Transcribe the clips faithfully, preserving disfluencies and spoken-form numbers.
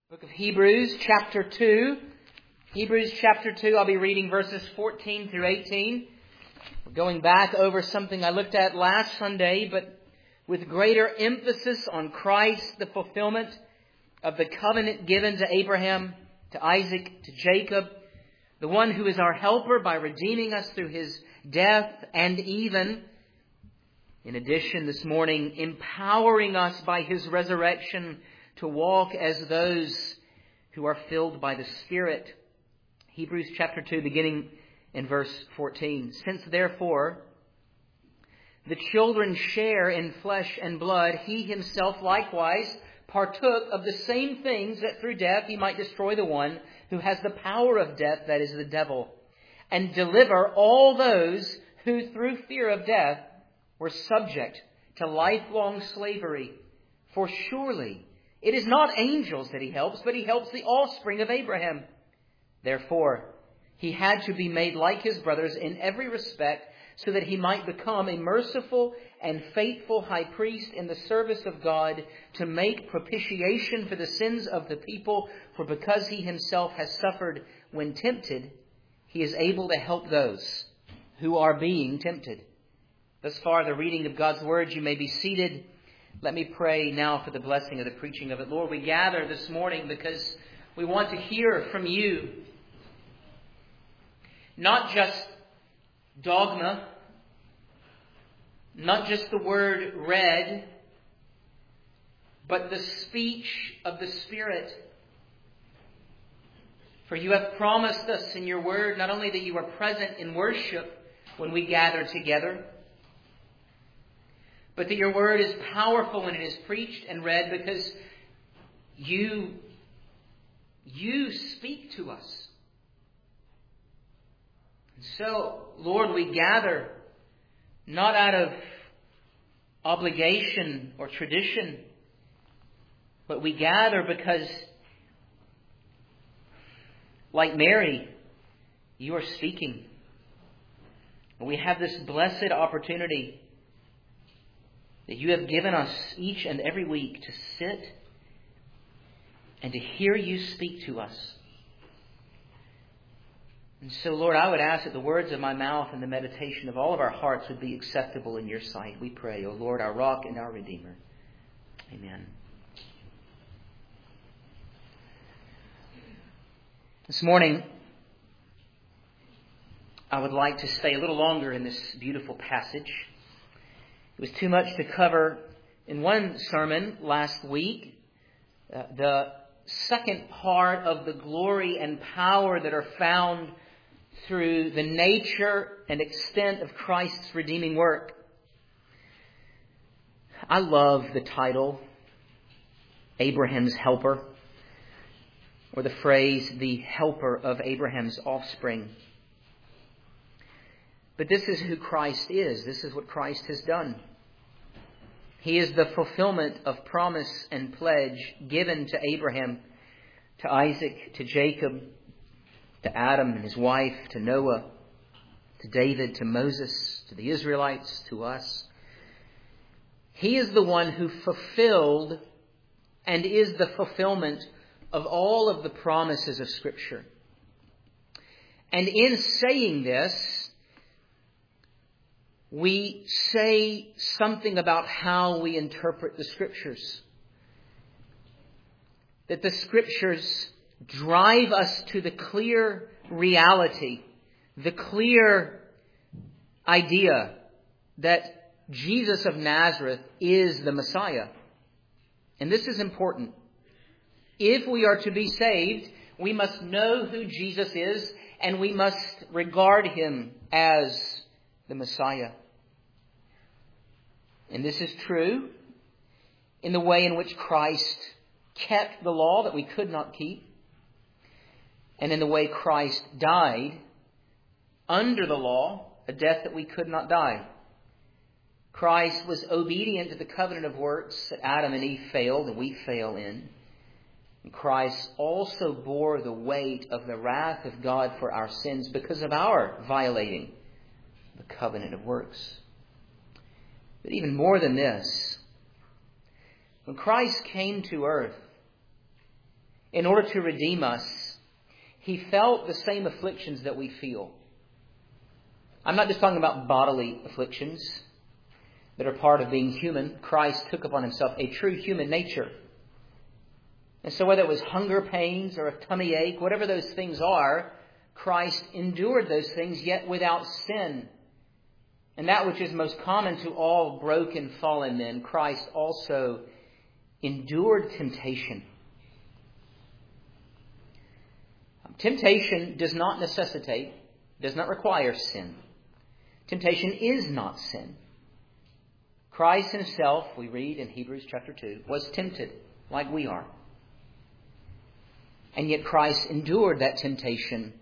Book of Hebrews, chapter two. Hebrews chapter two, I'll be reading verses fourteen through eighteen. We're going back over something I looked at last Sunday, but with greater emphasis on Christ, the fulfillment of the covenant given to Abraham, to Isaac, to Jacob, the one who is our helper by redeeming us through his death, and even, in addition this morning, empowering us by his resurrection to walk as those who are filled by the Spirit. Hebrews chapter two, beginning in verse fourteen. Since therefore the children share in flesh and blood, he himself likewise partook of the same things, that through death he might destroy the one who has the power of death, that is the devil, and deliver all those who through fear of death were subject to lifelong slavery. For surely it is not angels that he helps, but he helps the offspring of Abraham. Therefore, he had to be made like his brothers in every respect, so that he might become a merciful and faithful high priest in the service of God, to make propitiation for the sins of the people. For because he himself has suffered when tempted, he is able to help those who are being tempted. Thus far, the reading of God's Word. You may be seated. Let me pray now for the blessing of the preaching of it. Lord, we gather this morning because we want to hear from you. Not just dogma, not just the word read, but the speech of the Spirit. For you have promised us in your word not only that you are present in worship when we gather together, but that your word is powerful when it is preached and read, because you, you speak to us. And so, Lord, we gather not out of obligation or tradition, but we gather because, like Mary, you are speaking. And we have this blessed opportunity that you have given us each and every week to sit and to hear you speak to us. And so, Lord, I would ask that the words of my mouth and the meditation of all of our hearts would be acceptable in your sight. We pray, O Lord, our rock and our Redeemer. Amen. This morning, I would like to stay a little longer in this beautiful passage. It was too much to cover in one sermon last week. Uh, the second part of the glory and power that are found through the nature and extent of Christ's redeeming work. I love the title, Abraham's Helper, or the phrase, the helper of Abraham's offspring. But this is who Christ is. This is what Christ has done. He is the fulfillment of promise and pledge given to Abraham, to Isaac, to Jacob, to Adam and his wife, to Noah, to David, to Moses, to the Israelites, to us. He is the one who fulfilled and is the fulfillment of all of the promises of Scripture. And in saying this, we say something about how we interpret the Scriptures. That the Scriptures drive us to the clear reality, the clear idea that Jesus of Nazareth is the Messiah. And this is important. If we are to be saved, we must know who Jesus is, and we must regard him as the Messiah. And this is true in the way in which Christ kept the law that we could not keep, and in the way Christ died under the law, a death that we could not die. Christ was obedient to the covenant of works that Adam and Eve failed and we fail in. And Christ also bore the weight of the wrath of God for our sins because of our violating the covenant of works. But even more than this, when Christ came to earth, in order to redeem us, He felt the same afflictions that we feel. I'm not just talking about bodily afflictions that are part of being human. Christ took upon Himself a true human nature. And so whether it was hunger pains or a tummy ache, whatever those things are, Christ endured those things, yet without sin. And that which is most common to all broken, fallen men, Christ also endured temptation. Temptation does not necessitate, does not require sin. Temptation is not sin. Christ Himself, we read in Hebrews chapter two, was tempted like we are. And yet Christ endured that temptation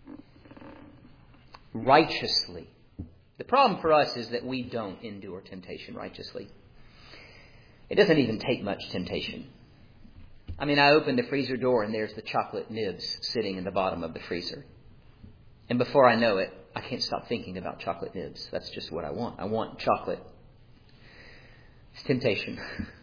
righteously. The problem for us is that we don't endure temptation righteously. It doesn't even take much temptation. I mean, I open the freezer door and there's the chocolate nibs sitting in the bottom of the freezer. And before I know it, I can't stop thinking about chocolate nibs. That's just what I want. I want chocolate. It's temptation.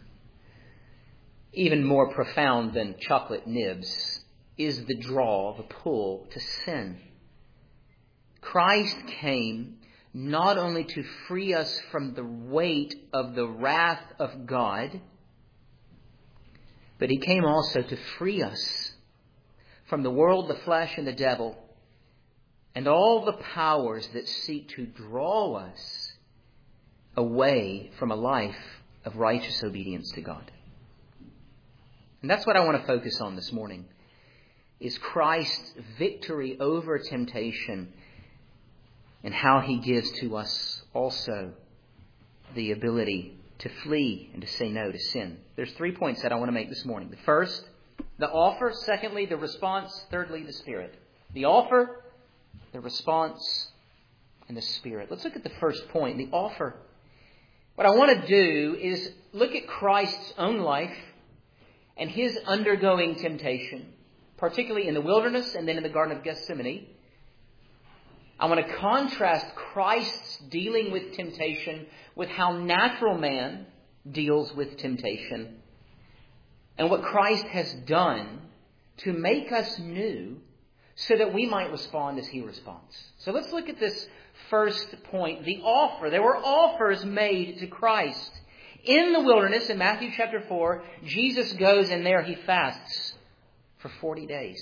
Even more profound than chocolate nibs is the draw, the pull to sin. Christ came not only to free us from the weight of the wrath of God, but He came also to free us from the world, the flesh, and the devil, and all the powers that seek to draw us away from a life of righteous obedience to God. And that's what I want to focus on this morning, is Christ's victory over temptation and how He gives to us also the ability to flee and to say no to sin. There's three points that I want to make this morning. The first, the offer. Secondly, the response. Thirdly, the Spirit. The offer, the response, and the Spirit. Let's look at the first point, the offer. What I want to do is look at Christ's own life and His undergoing temptation, particularly in the wilderness and then in the Garden of Gethsemane. I want to contrast Christ's dealing with temptation with how natural man deals with temptation and what Christ has done to make us new so that we might respond as He responds. So let's look at this first point, the offer. There were offers made to Christ. In the wilderness, in Matthew chapter four, Jesus goes and there He fasts for forty days.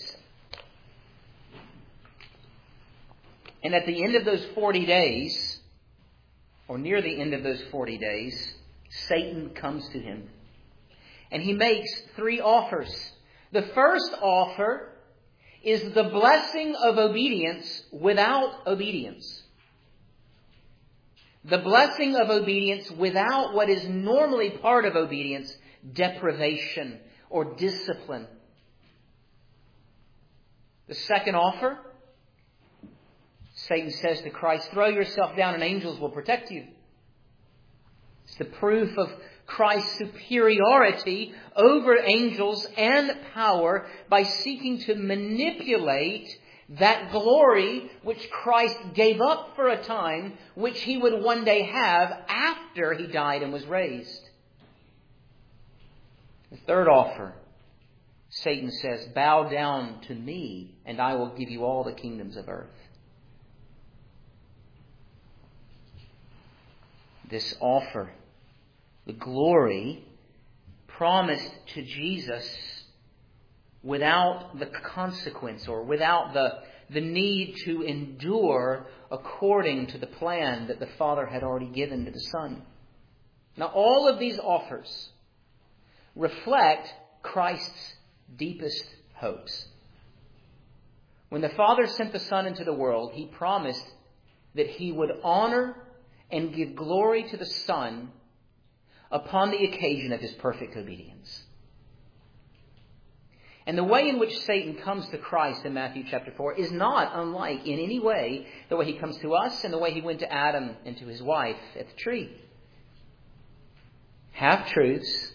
And at the end of those forty days, or near the end of those forty days, Satan comes to Him. And he makes three offers. The first offer is the blessing of obedience without obedience. The blessing of obedience without what is normally part of obedience, deprivation or discipline. The second offer, Satan says to Christ, throw yourself down and angels will protect you. It's the proof of Christ's superiority over angels and power by seeking to manipulate that glory which Christ gave up for a time, which He would one day have after He died and was raised. The third offer, Satan says, bow down to me and I will give you all the kingdoms of earth. This offer, the glory promised to Jesus without the consequence or without the, the need to endure according to the plan that the Father had already given to the Son. Now, all of these offers reflect Christ's deepest hopes. When the Father sent the Son into the world, He promised that He would honor and give glory to the Son upon the occasion of His perfect obedience. And the way in which Satan comes to Christ in Matthew chapter four is not unlike in any way the way he comes to us and the way he went to Adam and to his wife at the tree. Half-truths,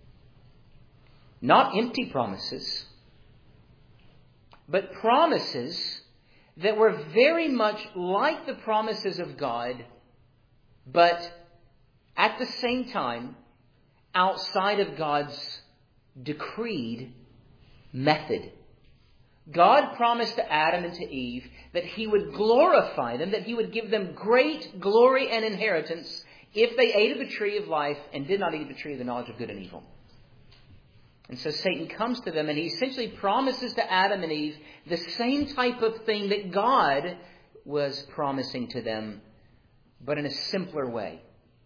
not empty promises, but promises that were very much like the promises of God, but at the same time outside of God's decreed method. God promised to Adam and to Eve that He would glorify them, that He would give them great glory and inheritance if they ate of the tree of life and did not eat of the tree of the knowledge of good and evil. And so Satan comes to them and he essentially promises to Adam and Eve the same type of thing that God was promising to them, but in a simpler way.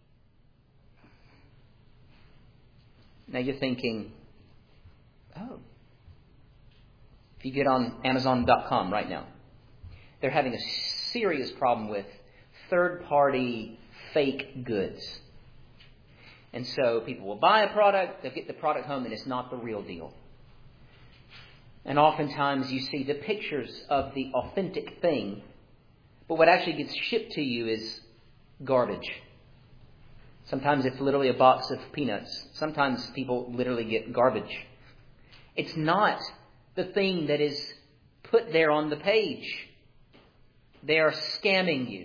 Now you're thinking, oh, if you get on Amazon dot com right now, they're having a serious problem with third-party fake goods. And so people will buy a product, they'll get the product home, and it's not the real deal. And oftentimes you see the pictures of the authentic thing, but what actually gets shipped to you is garbage. Sometimes it's literally a box of peanuts. Sometimes people literally get garbage. It's not the thing that is put there on the page. They are scamming you.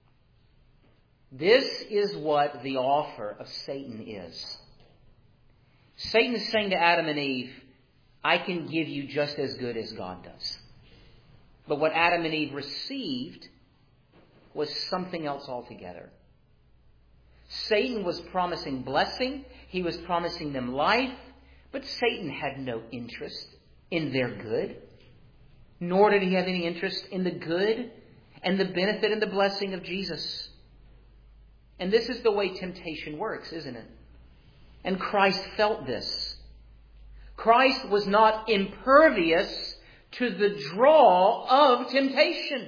This is what the offer of Satan is. Satan is saying to Adam and Eve, I can give you just as good as God does. But what Adam and Eve received was something else altogether. Satan was promising blessing. He was promising them life. But Satan had no interest in their good. Nor did he have any interest in the good and the benefit and the blessing of Jesus. And this is the way temptation works, isn't it? And Christ felt this. Christ was not impervious to the draw of temptation.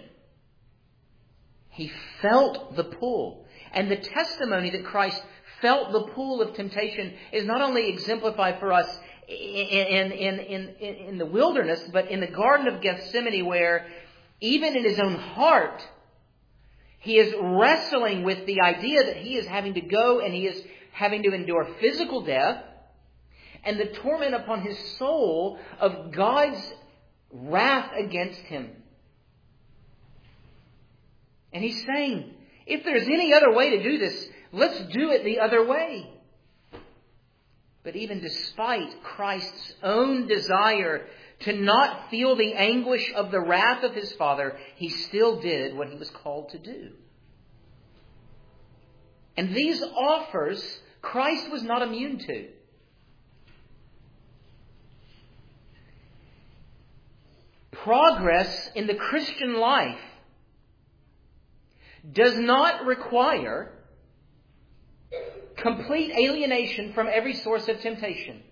He felt the pull. And the testimony that Christ felt the pull of temptation is not only exemplified for us in, in, in, in, in the wilderness, but in the Garden of Gethsemane, where even in his own heart, he is wrestling with the idea that he is having to go and he is having to endure physical death and the torment upon his soul of God's wrath against him. And he's saying, if there's any other way to do this, let's do it the other way. But even despite Christ's own desire to not feel the anguish of the wrath of his Father, he still did what he was called to do. And these offers, Christ was not immune to. Progress in the Christian life does not require complete alienation from every source of temptation.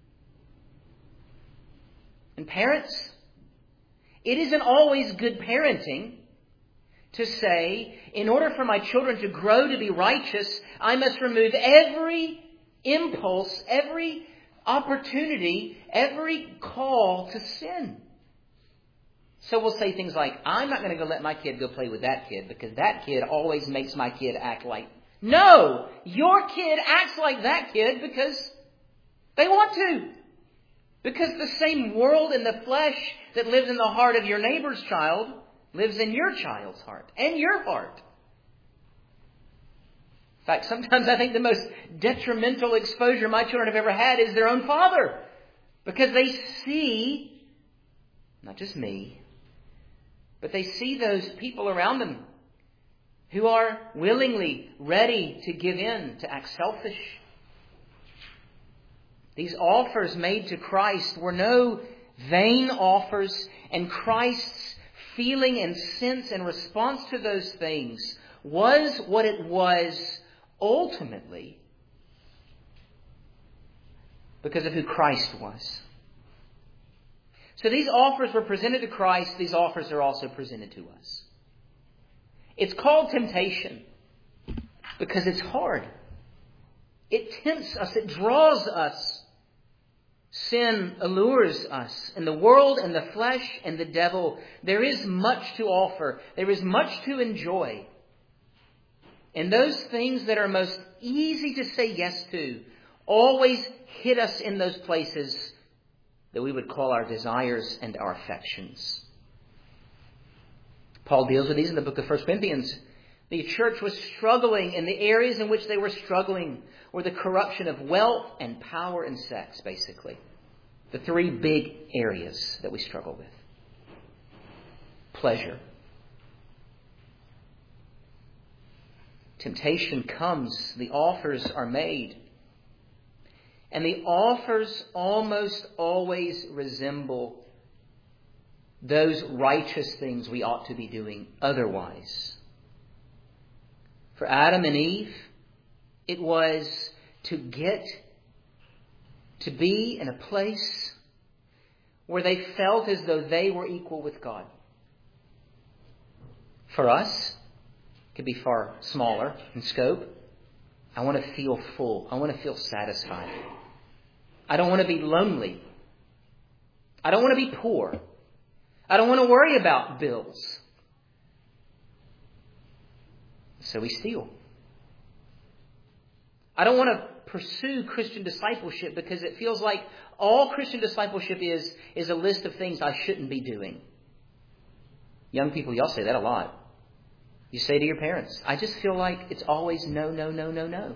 And parents, it isn't always good parenting to say, in order for my children to grow to be righteous, I must remove every impulse, every opportunity, every call to sin. So we'll say things like, I'm not going to go let my kid go play with that kid because that kid always makes my kid act like... No! Your kid acts like that kid because they want to. Because the same world in the flesh that lives in the heart of your neighbor's child lives in your child's heart and your heart. In fact, sometimes I think the most detrimental exposure my children have ever had is their own father. Because they see, not just me, but they see those people around them who are willingly ready to give in, to act selfish. These offers made to Christ were no vain offers, and Christ's feeling and sense and response to those things was what it was ultimately because of who Christ was. So these offers were presented to Christ. These offers are also presented to us. It's called temptation because it's hard. It tempts us. It draws us. Sin allures us. In the world and the flesh and the devil, there is much to offer. There is much to enjoy. And those things that are most easy to say yes to always hit us in those places that we would call our desires and our affections. Paul deals with these in the book of First Corinthians. The church was struggling, and the areas in which they were struggling were the corruption of wealth and power and sex, basically. The three big areas that we struggle with. Pleasure. Temptation comes, the offers are made. And the offers almost always resemble those righteous things we ought to be doing otherwise. For Adam and Eve, it was to get to be in a place where they felt as though they were equal with God. For us, it could be far smaller in scope. I want to feel full. I want to feel satisfied. I don't want to be lonely. I don't want to be poor. I don't want to worry about bills. So we steal. I don't want to pursue Christian discipleship because it feels like all Christian discipleship is, is a list of things I shouldn't be doing. Young people, y'all say that a lot. You say to your parents, I just feel like it's always no, no, no, no, no.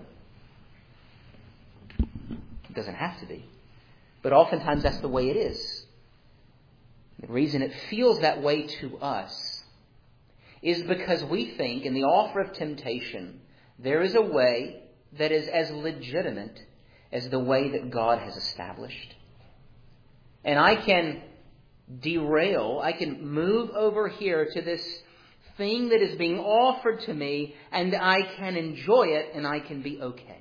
It doesn't have to be. But oftentimes that's the way it is. The reason it feels that way to us is because we think in the offer of temptation, there is a way that is as legitimate as the way that God has established. And I can derail, I can move over here to this thing that is being offered to me, and I can enjoy it, and I can be okay.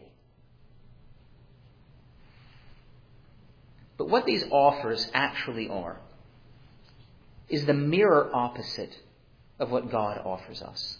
But what these offers actually are is the mirror opposite of what God offers us.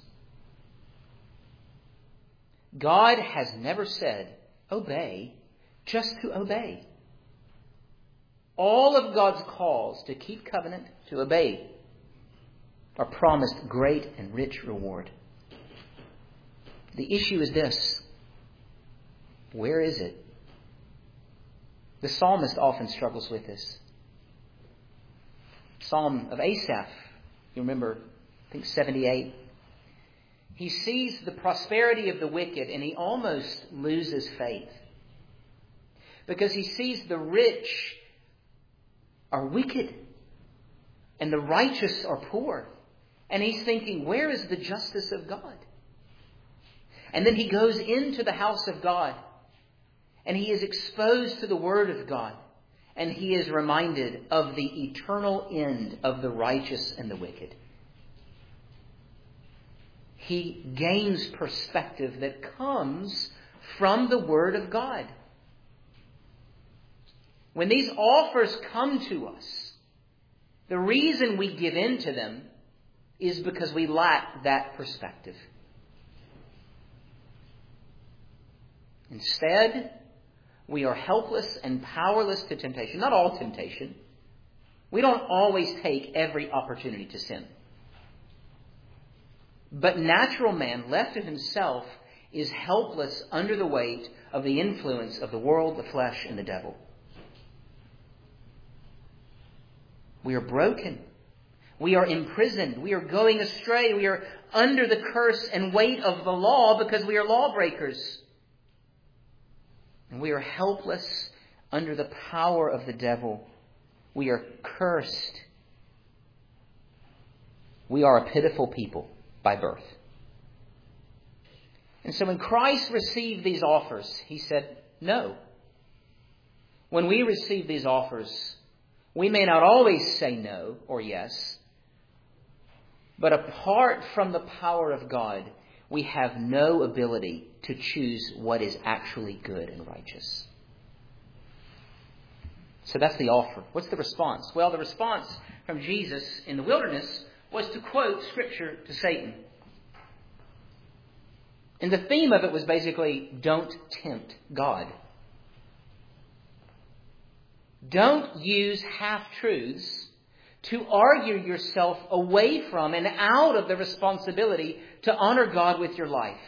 God has never said, obey, just to obey. All of God's calls to keep covenant, to obey, are promised great and rich reward. The issue is this. Where is it? The psalmist often struggles with this. Psalm of Asaph, you remember, I think seventy-eight. He sees the prosperity of the wicked and he almost loses faith. Because he sees the rich are wicked and the righteous are poor. And he's thinking, where is the justice of God? And then he goes into the house of God and he is exposed to the Word of God. And he is reminded of the eternal end of the righteous and the wicked. He gains perspective that comes from the Word of God. When these offers come to us, the reason we give in to them is because we lack that perspective. Instead, we are helpless and powerless to temptation. Not all temptation. We don't always take every opportunity to sin. But natural man, left to himself, is helpless under the weight of the influence of the world, the flesh, and the devil. We are broken. We are imprisoned. We are going astray. We are under the curse and weight of the law because we are lawbreakers. And we are helpless under the power of the devil. We are cursed. We are a pitiful people by birth. And so when Christ received these offers, he said, no. When we receive these offers, we may not always say no or yes. But apart from the power of God, we have no ability to choose what is actually good and righteous. So that's the offer. What's the response? Well, the response from Jesus in the wilderness was to quote Scripture to Satan. And the theme of it was basically, don't tempt God. Don't use half-truths to argue yourself away from and out of the responsibility to honor God with your life.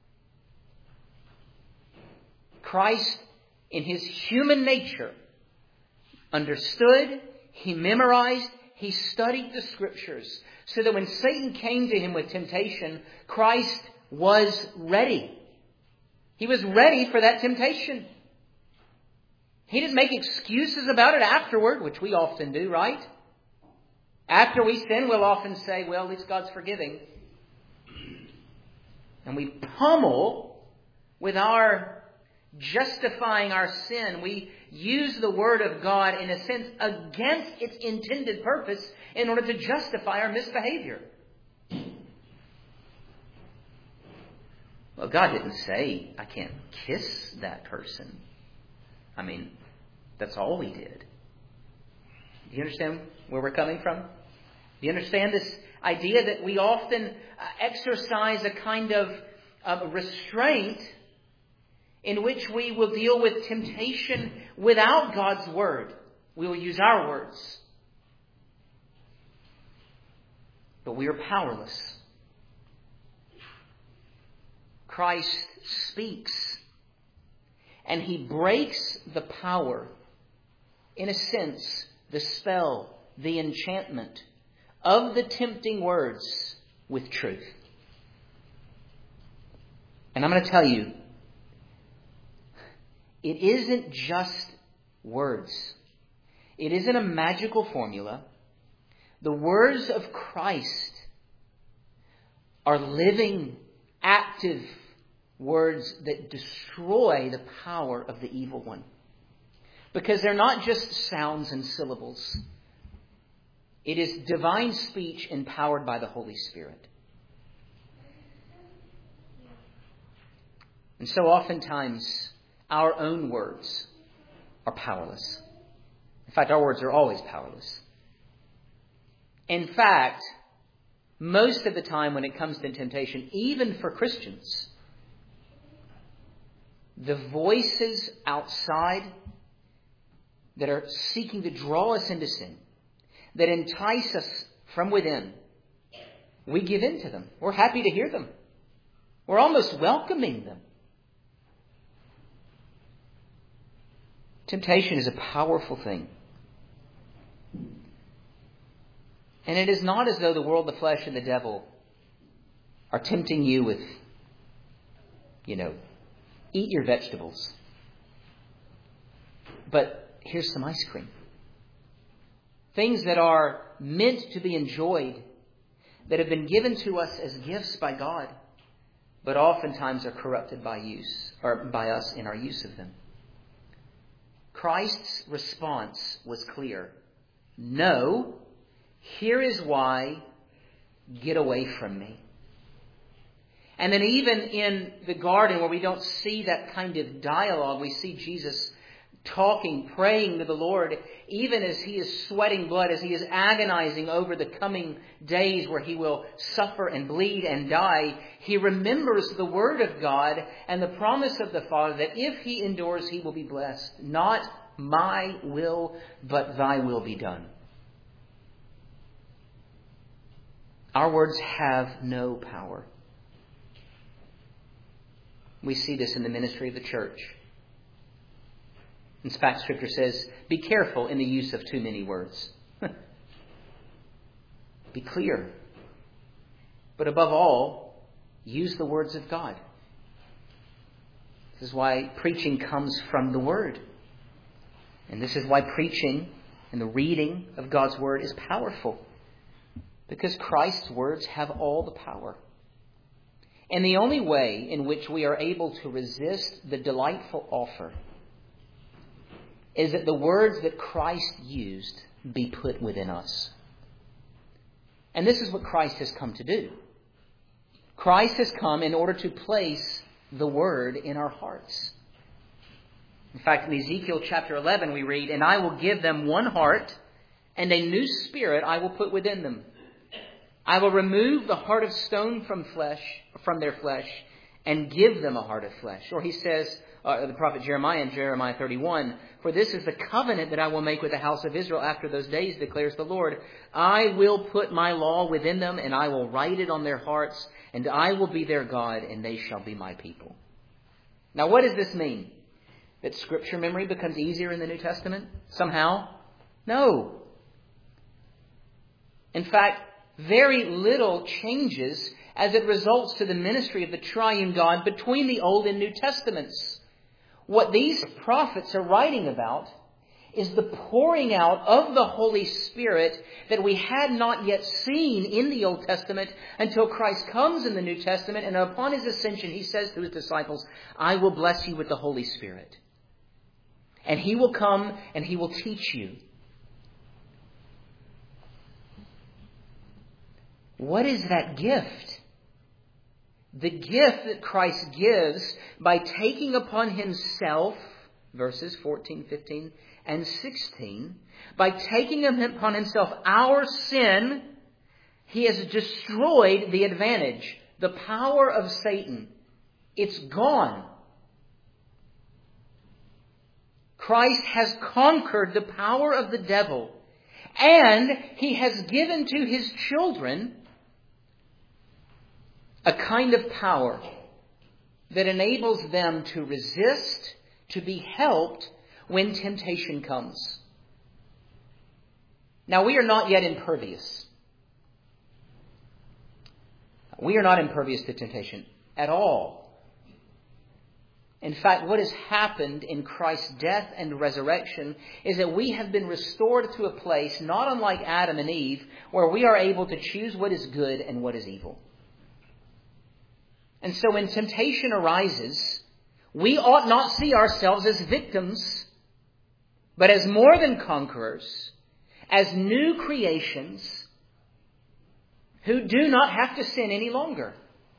Christ, in his human nature, understood, he memorized, he studied the Scriptures, so that when Satan came to him with temptation, Christ was ready. He was ready for that temptation. He didn't make excuses about it afterward, which we often do, right? After we sin, we'll often say, well, at least God's forgiving. And we pummel with our justifying our sin. We use the Word of God, in a sense, against its intended purpose in order to justify our misbehavior. Well, God didn't say, I can't kiss that person. I mean, that's all He did. Do you understand where we're coming from? Do you understand this idea that we often uh, exercise a kind of uh, restraint in which we will deal with temptation without God's Word? We will use our words. But we are powerless. Christ speaks, and He breaks the power, in a sense, the spell, the enchantment of the tempting words with truth. And I'm going to tell you, it isn't just words. It isn't a magical formula. The words of Christ are living, active words that destroy the power of the evil one. Because they're not just sounds and syllables. It is divine speech empowered by the Holy Spirit. And so oftentimes, our own words are powerless. In fact, our words are always powerless. In fact, most of the time when it comes to temptation, even for Christians, the voices outside that are seeking to draw us into sin, that entice us from within, we give in to them. We're happy to hear them. We're almost welcoming them. Temptation is a powerful thing. And it is not as though the world, the flesh, and the devil are tempting you with, you know, eat your vegetables. But here's some ice cream. Things that are meant to be enjoyed, that have been given to us as gifts by God, but oftentimes are corrupted by use, or by us in our use of them. Christ's response was clear. No, here is why, get away from me. And then even in the garden where we don't see that kind of dialogue, we see Jesus talking, praying to the Lord, even as He is sweating blood, as He is agonizing over the coming days where He will suffer and bleed and die. He remembers the Word of God and the promise of the Father that if He endures, He will be blessed. Not my will, but Thy will be done. Our words have no power. We see this in the ministry of the church. In fact, Scripture says, be careful in the use of too many words. Be clear. But above all, use the words of God. This is why preaching comes from the Word. And this is why preaching and the reading of God's Word is powerful. Because Christ's words have all the power. And the only way in which we are able to resist the delightful offer is that the words that Christ used be put within us. And this is what Christ has come to do. Christ has come in order to place the Word in our hearts. In fact, in Ezekiel chapter eleven we read, and I will give them one heart, and a new spirit I will put within them. I will remove the heart of stone from flesh, from their flesh, and give them a heart of flesh. Or he says, uh, the prophet Jeremiah in Jeremiah thirty-one, for this is the covenant that I will make with the house of Israel after those days, declares the Lord. I will put my law within them, and I will write it on their hearts, and I will be their God, and they shall be my people. Now, what does this mean? That Scripture memory becomes easier in the New Testament? Somehow? No. In fact, very little changes as it results to the ministry of the triune God between the Old and New Testaments. What these prophets are writing about is the pouring out of the Holy Spirit that we had not yet seen in the Old Testament until Christ comes in the New Testament. And upon His ascension, He says to His disciples, I will bless you with the Holy Spirit. And He will come and He will teach you. What is that gift? The gift that Christ gives by taking upon Himself, verses fourteen, fifteen, and sixteen, by taking upon Himself our sin, He has destroyed the advantage, the power of Satan. It's gone. Christ has conquered the power of the devil, and He has given to His children a kind of power that enables them to resist, to be helped when temptation comes. Now, we are not yet impervious. We are not impervious to temptation at all. In fact, what has happened in Christ's death and resurrection is that we have been restored to a place not unlike Adam and Eve, where we are able to choose what is good and what is evil. And so when temptation arises, we ought not see ourselves as victims, but as more than conquerors, as new creations who do not have to sin any longer.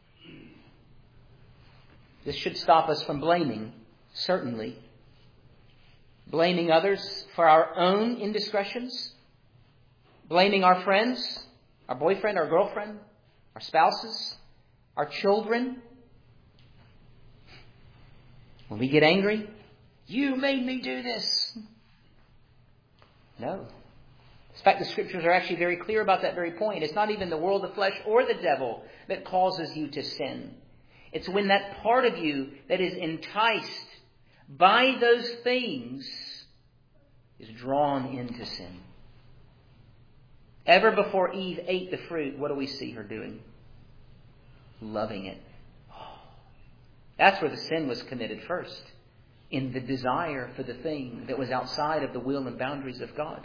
This should stop us from blaming, certainly. Blaming others for our own indiscretions. Blaming our friends, our boyfriend, our girlfriend, our spouses, our children. When we get angry, you made me do this. No. In fact, the Scriptures are actually very clear about that very point. It's not even the world, the flesh, or the devil that causes you to sin. It's when that part of you that is enticed by those things is drawn into sin. Ever before Eve ate the fruit, what do we see her doing? Loving it. That's where the sin was committed first. In the desire for the thing that was outside of the will and boundaries of God.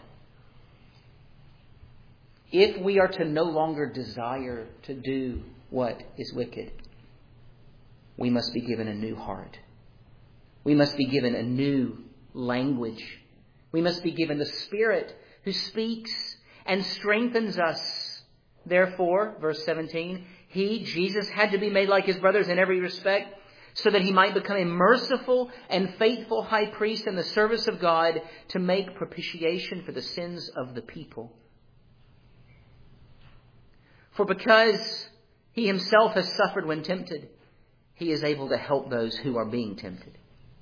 If we are to no longer desire to do what is wicked, we must be given a new heart. We must be given a new language. We must be given the Spirit who speaks and strengthens us. Therefore, verse seventeen, He, Jesus, had to be made like His brothers in every respect, so that He might become a merciful and faithful high priest in the service of God to make propitiation for the sins of the people. For because He Himself has suffered when tempted, He is able to help those who are being tempted.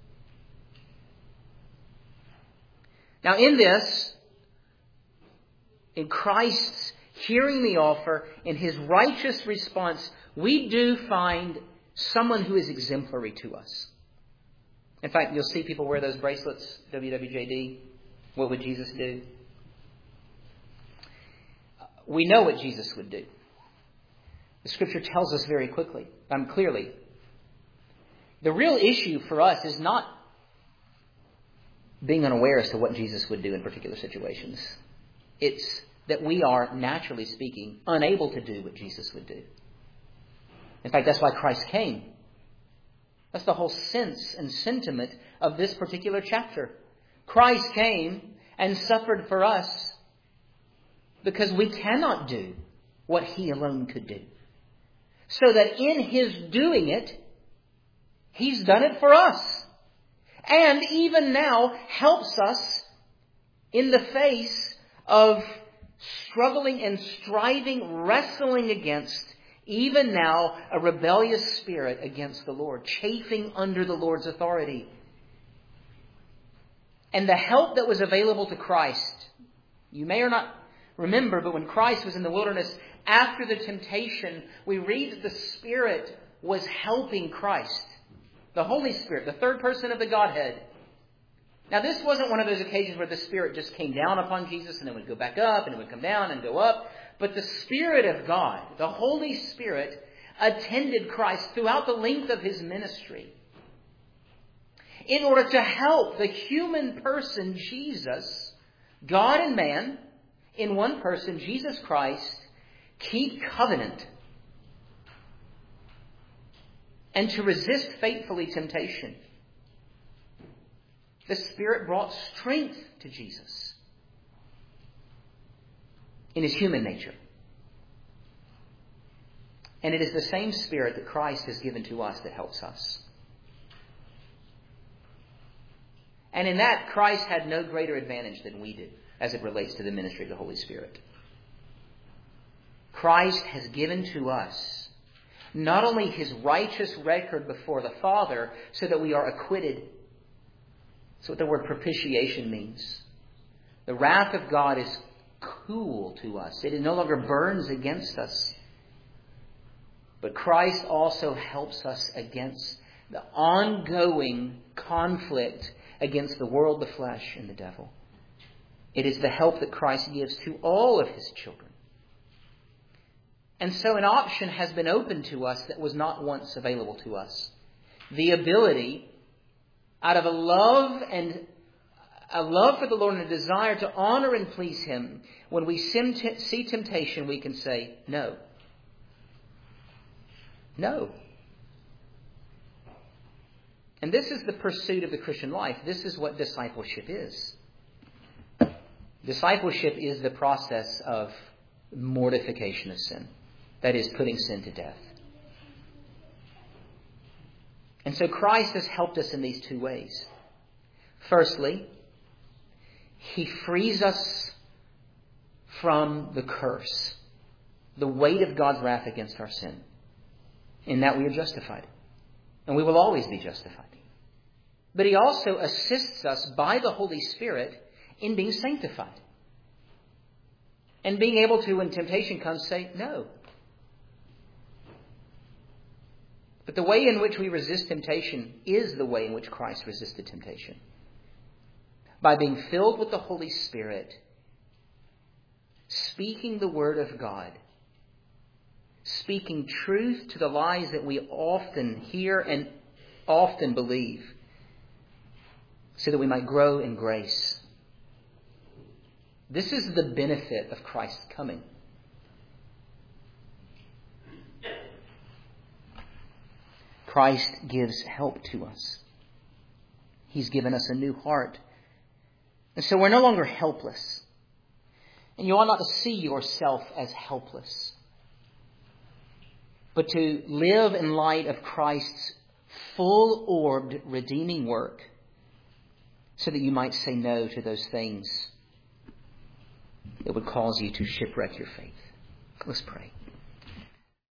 Now in this, in Christ's hearing the offer, in His righteous response, we do find someone who is exemplary to us. In fact, you'll see people wear those bracelets, W W J D. What would Jesus do? We know what Jesus would do. The Scripture tells us very quickly, um, clearly. The real issue for us is not being unaware as to what Jesus would do in particular situations. It's that we are, naturally speaking, unable to do what Jesus would do. In fact, that's why Christ came. That's the whole sense and sentiment of this particular chapter. Christ came and suffered for us because we cannot do what He alone could do. So that in His doing it, He's done it for us. And even now helps us in the face of struggling and striving, wrestling against, even now, a rebellious spirit against the Lord, chafing under the Lord's authority. And the help that was available to Christ, you may or not remember, but when Christ was in the wilderness, after the temptation, we read that the Spirit was helping Christ. The Holy Spirit, the third person of the Godhead. Now, this wasn't one of those occasions where the Spirit just came down upon Jesus and then would go back up and it would come down and go up. But the Spirit of God, the Holy Spirit, attended Christ throughout the length of His ministry. in order to help the human person, Jesus, God and man, in one person, Jesus Christ, keep covenant and to resist faithfully temptation. The Spirit brought strength to Jesus in his human nature. And it is the same Spirit that Christ has given to us that helps us. And in that, Christ had no greater advantage than we did as it relates to the ministry of the Holy Spirit. Christ has given to us not only his righteous record before the Father so that we are acquitted. That's what the word propitiation means. The wrath of God is cool to us. It no longer burns against us. But Christ also helps us against the ongoing conflict against the world, the flesh, and the devil. It is the help that Christ gives to all of his children. And so an option has been opened to us that was not once available to us. The ability, out of a love and a love for the Lord and a desire to honor and please him, when we see temptation, we can say, no. No. And this is the pursuit of the Christian life. This is what discipleship is. Discipleship is the process of mortification of sin. That is, putting sin to death. And so Christ has helped us in these two ways. Firstly, he frees us from the curse, the weight of God's wrath against our sin. In that we are justified. And we will always be justified. But he also assists us by the Holy Spirit in being sanctified. And being able to, when temptation comes, say, no. But the way in which we resist temptation is the way in which Christ resisted temptation. By being filled with the Holy Spirit, speaking the Word of God, speaking truth to the lies that we often hear and often believe, so that we might grow in grace. This is the benefit of Christ's coming. Christ gives help to us. He's given us a new heart. And so we're no longer helpless. And you ought not to see yourself as helpless, but to live in light of Christ's full-orbed redeeming work, so that you might say no to those things that would cause you to shipwreck your faith. Let's pray.